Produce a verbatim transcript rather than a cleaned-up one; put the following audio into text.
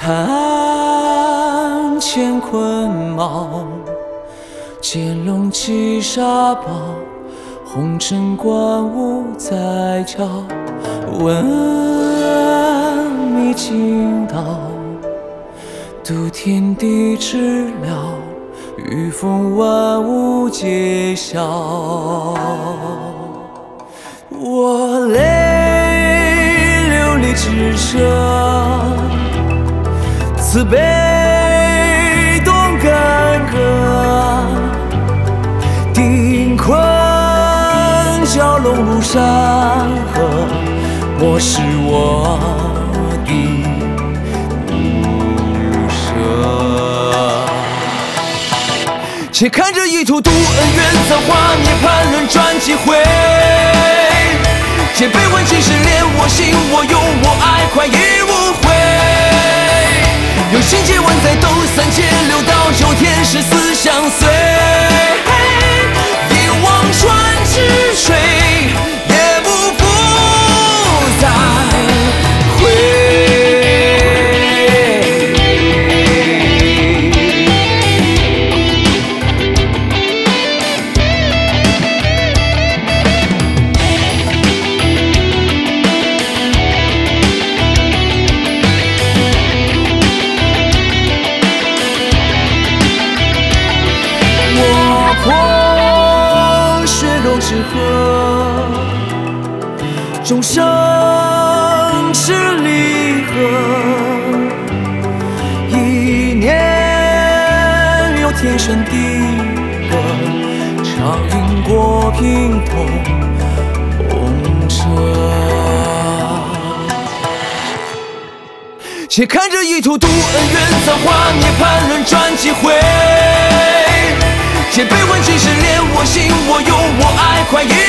看乾坤茂，剑龙七杀宝，红尘观物在桥，问迷津道，渡天地之了，御风万物皆晓。我泪流离至舍，慈悲动干戈，定困蛟龙入山河，我是我的不舍。且看这一途渡恩怨，造化涅槃轮转几回，且悲欢几世恋，我行我忧我爱，快意无悔。有心结万载斗三界，六道九天，生死相随。一望穿之水，也不复再回。之河，众生是离合，一念有天旋地转，长因果平同红尘。且看这一途渡恩怨，造化涅槃轮转几回，且悲欢几世恋，我行我忧我爱，快意